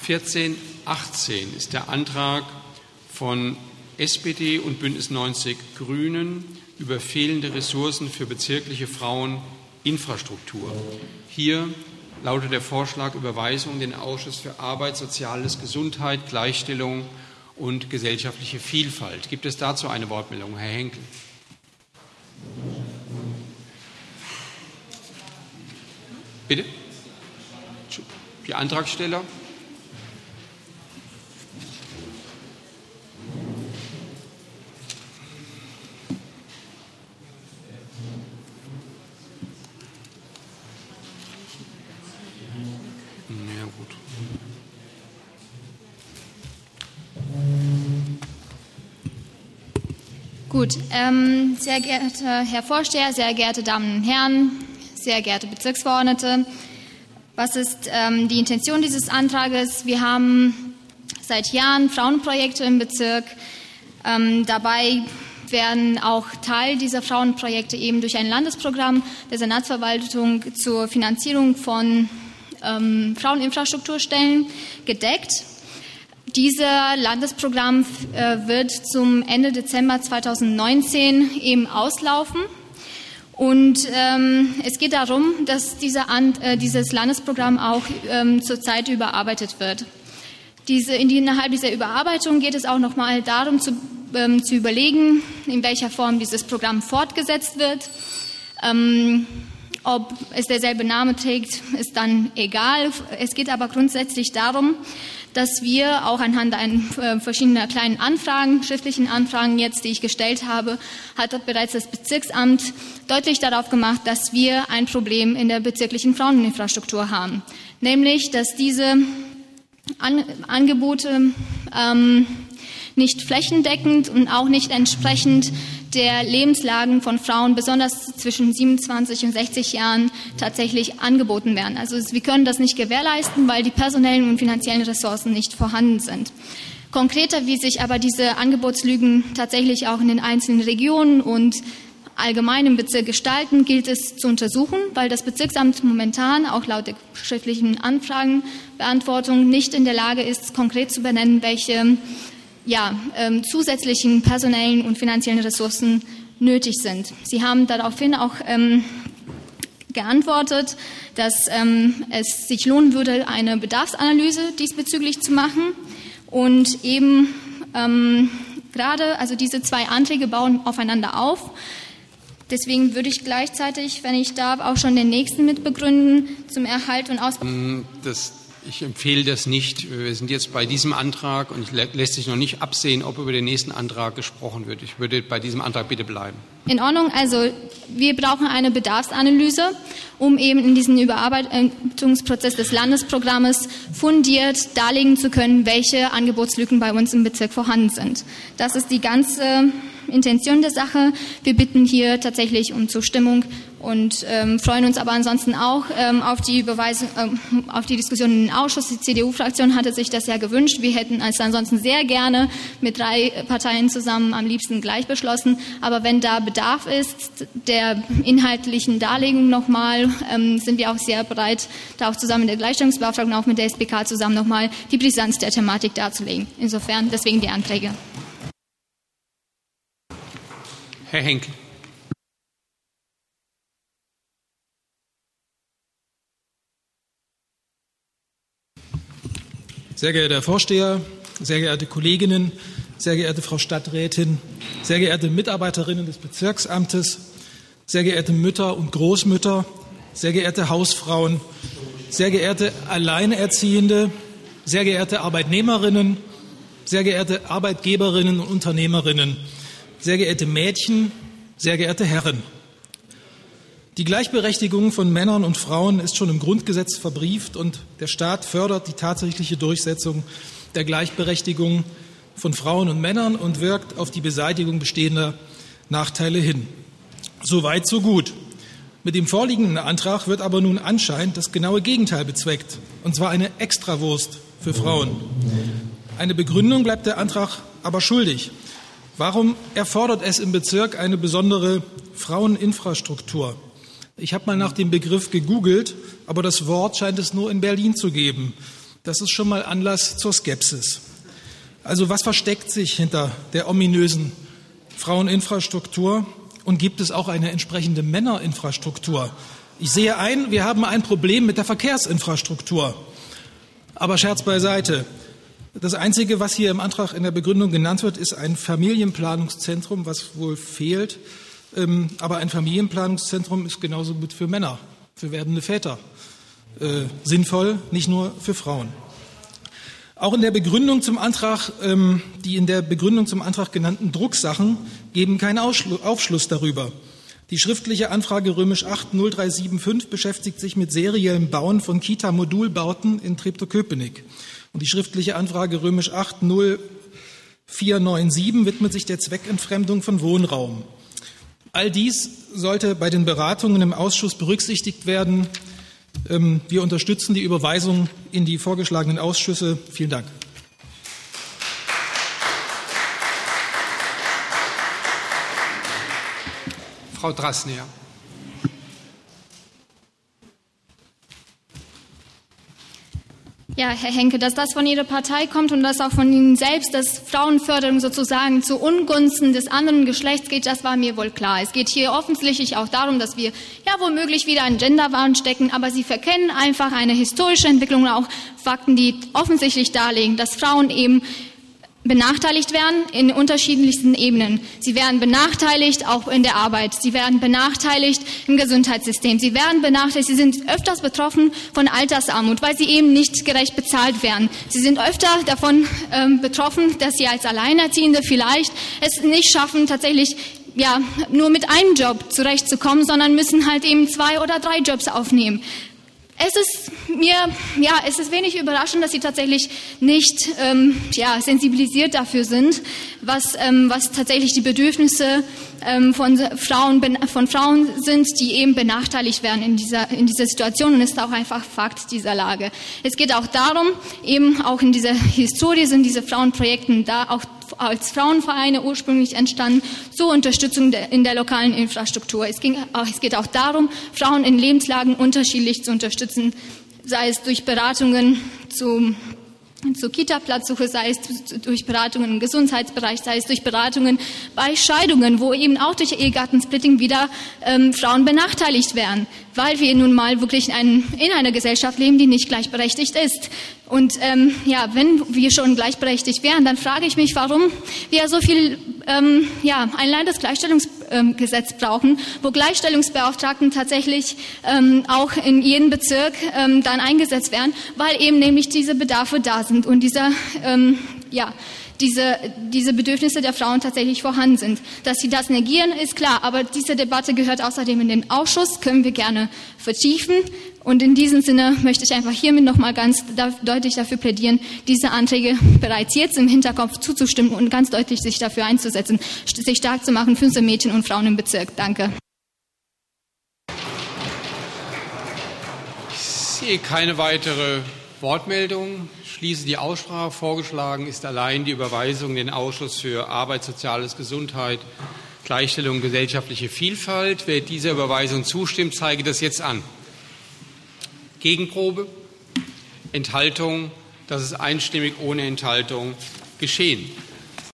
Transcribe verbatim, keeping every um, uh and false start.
vierzehn achtzehn ist der Antrag von S P D und Bündnis neunzig Grünen über fehlende Ressourcen für bezirkliche Fraueninfrastruktur. Hier lautet der Vorschlag Überweisung in den Ausschuss für Arbeit, Soziales, Gesundheit, Gleichstellung und gesellschaftliche Vielfalt. Gibt es dazu eine Wortmeldung? Herr Henkel. Bitte? Die Antragsteller? Ja, gut. Gut, ähm, sehr geehrter Herr Vorsteher, sehr geehrte Damen und Herren, sehr geehrte Bezirksverordnete, was ist ähm, die Intention dieses Antrages? Wir haben seit Jahren Frauenprojekte im Bezirk. Ähm, dabei werden auch Teil dieser Frauenprojekte eben durch ein Landesprogramm der Senatsverwaltung zur Finanzierung von ähm, Fraueninfrastrukturstellen gedeckt. Dieser Landesprogramm äh, wird zum Ende Dezember zweitausendneunzehn eben auslaufen. Und ähm, es geht darum, dass dieser An äh, dieses Landesprogramm auch ähm, zurzeit überarbeitet wird. Diese, in die, innerhalb dieser Überarbeitung geht es auch nochmal darum, zu, ähm, zu überlegen, in welcher Form dieses Programm fortgesetzt wird. Ähm, ob es derselbe Name trägt, ist dann egal. Es geht aber grundsätzlich darum, dass wir auch anhand äh, verschiedener kleinen Anfragen, schriftlichen Anfragen jetzt, die ich gestellt habe, hat bereits das Bezirksamt deutlich darauf gemacht, dass wir ein Problem in der bezirklichen Fraueninfrastruktur haben. Nämlich, dass diese An Angebote ähm, nicht flächendeckend und auch nicht entsprechend der Lebenslagen von Frauen, besonders zwischen siebenundzwanzig und sechzig Jahren, tatsächlich angeboten werden. Also wir können das nicht gewährleisten, weil die personellen und finanziellen Ressourcen nicht vorhanden sind. Konkreter, wie sich aber diese Angebotslügen tatsächlich auch in den einzelnen Regionen und allgemein im Bezirk gestalten, gilt es zu untersuchen, weil das Bezirksamt momentan auch laut der schriftlichen Anfragenbeantwortung nicht in der Lage ist, konkret zu benennen, welche ja, ähm, zusätzlichen personellen und finanziellen Ressourcen nötig sind. Sie haben daraufhin auch ähm, geantwortet, dass ähm, es sich lohnen würde, eine Bedarfsanalyse diesbezüglich zu machen. Und eben ähm, gerade, also diese zwei Anträge bauen aufeinander auf. Deswegen würde ich gleichzeitig, wenn ich darf, auch schon den nächsten mitbegründen zum Erhalt und Ausbau. Das Ich empfehle das nicht. Wir sind jetzt bei diesem Antrag und es lässt sich noch nicht absehen, ob über den nächsten Antrag gesprochen wird. Ich würde bei diesem Antrag bitte bleiben. In Ordnung. Also wir brauchen eine Bedarfsanalyse, um eben in diesen Überarbeitungsprozess des Landesprogrammes fundiert darlegen zu können, welche Angebotslücken bei uns im Bezirk vorhanden sind. Das ist die ganze Intention der Sache. Wir bitten hier tatsächlich um Zustimmung und ähm, freuen uns aber ansonsten auch ähm, auf die Überweisung, ähm, auf die Diskussion in den Ausschuss. Die C D U-Fraktion hatte sich das ja gewünscht. Wir hätten es ansonsten sehr gerne mit drei Parteien zusammen am liebsten gleich beschlossen. Aber wenn da Bedarf ist, der inhaltlichen Darlegung nochmal, ähm, sind wir auch sehr bereit, da auch zusammen mit der Gleichstellungsbeauftragten, auch mit der S B K zusammen nochmal die Brisanz der Thematik darzulegen. Insofern deswegen die Anträge. Herr Henkel. Sehr geehrter Herr Vorsteher, sehr geehrte Kolleginnen, sehr geehrte Frau Stadträtin, sehr geehrte Mitarbeiterinnen des Bezirksamtes, sehr geehrte Mütter und Großmütter, sehr geehrte Hausfrauen, sehr geehrte Alleinerziehende, sehr geehrte Arbeitnehmerinnen, sehr geehrte Arbeitgeberinnen und Unternehmerinnen, sehr geehrte Mädchen, sehr geehrte Herren. Die Gleichberechtigung von Männern und Frauen ist schon im Grundgesetz verbrieft und der Staat fördert die tatsächliche Durchsetzung der Gleichberechtigung von Frauen und Männern und wirkt auf die Beseitigung bestehender Nachteile hin. So weit, so gut. Mit dem vorliegenden Antrag wird aber nun anscheinend das genaue Gegenteil bezweckt, und zwar eine Extrawurst für Frauen. Eine Begründung bleibt der Antrag aber schuldig. Warum erfordert es im Bezirk eine besondere Fraueninfrastruktur? Ich habe mal nach dem Begriff gegoogelt, aber das Wort scheint es nur in Berlin zu geben. Das ist schon mal Anlass zur Skepsis. Also was versteckt sich hinter der ominösen Fraueninfrastruktur und gibt es auch eine entsprechende Männerinfrastruktur? Ich sehe ein, wir haben ein Problem mit der Verkehrsinfrastruktur. Aber Scherz beiseite. Das Einzige, was hier im Antrag in der Begründung genannt wird, ist ein Familienplanungszentrum, was wohl fehlt. Aber ein Familienplanungszentrum ist genauso gut für Männer, für werdende Väter äh, sinnvoll, nicht nur für Frauen. Auch in der Begründung zum Antrag, ähm, die in der Begründung zum Antrag genannten Drucksachen geben keinen Aufschluss darüber. Die schriftliche Anfrage römisch acht null drei sieben fünf beschäftigt sich mit seriellem Bauen von Kita-Modulbauten in Treptow-Köpenick. Und die schriftliche Anfrage römisch acht null vier neun sieben widmet sich der Zweckentfremdung von Wohnraum. All dies sollte bei den Beratungen im Ausschuss berücksichtigt werden. Wir unterstützen die Überweisung in die vorgeschlagenen Ausschüsse. Vielen Dank. Frau Drassner. Ja, Herr Henke, dass das von Ihrer Partei kommt und das auch von Ihnen selbst, dass Frauenförderung sozusagen zu Ungunsten des anderen Geschlechts geht, das war mir wohl klar. Es geht hier offensichtlich auch darum, dass wir ja womöglich wieder einen Genderwahn stecken, aber Sie verkennen einfach eine historische Entwicklung und auch Fakten, die offensichtlich darlegen, dass Frauen eben benachteiligt werden in unterschiedlichsten Ebenen. Sie werden benachteiligt auch in der Arbeit. Sie werden benachteiligt im Gesundheitssystem. Sie werden benachteiligt. Sie sind öfters betroffen von Altersarmut, weil sie eben nicht gerecht bezahlt werden. Sie sind öfter davon ähm, betroffen, dass sie als Alleinerziehende vielleicht es nicht schaffen, tatsächlich ja nur mit einem Job zurechtzukommen, sondern müssen halt eben zwei oder drei Jobs aufnehmen. Es ist mir, ja, es ist wenig überraschend, dass Sie tatsächlich nicht, ähm, ja, sensibilisiert dafür sind, was, ähm, was tatsächlich die Bedürfnisse ähm, von Frauen, von Frauen sind, die eben benachteiligt werden in dieser, in dieser Situation. Und es ist auch einfach Fakt dieser Lage. Es geht auch darum, eben auch in dieser Historie sind diese Frauenprojekte da auch als Frauenvereine ursprünglich entstanden, zur Unterstützung der, in der lokalen Infrastruktur. Es, ging, es geht auch darum, Frauen in Lebenslagen unterschiedlich zu unterstützen, sei es durch Beratungen zu, zur Kita-Platzsuche, sei es durch Beratungen im Gesundheitsbereich, sei es durch Beratungen bei Scheidungen, wo eben auch durch Ehegattensplitting wieder ähm, Frauen benachteiligt werden, weil wir nun mal wirklich in, einem, in einer Gesellschaft leben, die nicht gleichberechtigt ist. Und ähm, ja, wenn wir schon gleichberechtigt wären, dann frage ich mich, warum wir so viel ähm, ja, ein Landesgleichstellungsgesetz ähm, brauchen, wo Gleichstellungsbeauftragten tatsächlich ähm, auch in jedem Bezirk ähm, dann eingesetzt werden, weil eben nämlich diese Bedarfe da sind und dieser ähm, ja Diese, diese Bedürfnisse der Frauen tatsächlich vorhanden sind. Dass sie das negieren, ist klar, aber diese Debatte gehört außerdem in den Ausschuss, können wir gerne vertiefen. Und in diesem Sinne möchte ich einfach hiermit nochmal ganz da, deutlich dafür plädieren, diese Anträge bereits jetzt im Hinterkopf zuzustimmen und ganz deutlich sich dafür einzusetzen, sich stark zu machen für unsere Mädchen und Frauen im Bezirk. Danke. Ich sehe keine weitere Wortmeldung. Schließe die Aussprache. Vorgeschlagen ist allein die Überweisung in den Ausschuss für Arbeit, Soziales, Gesundheit, Gleichstellung und gesellschaftliche Vielfalt. Wer dieser Überweisung zustimmt, zeige das jetzt an. Gegenprobe? Enthaltung? Das ist einstimmig ohne Enthaltung geschehen.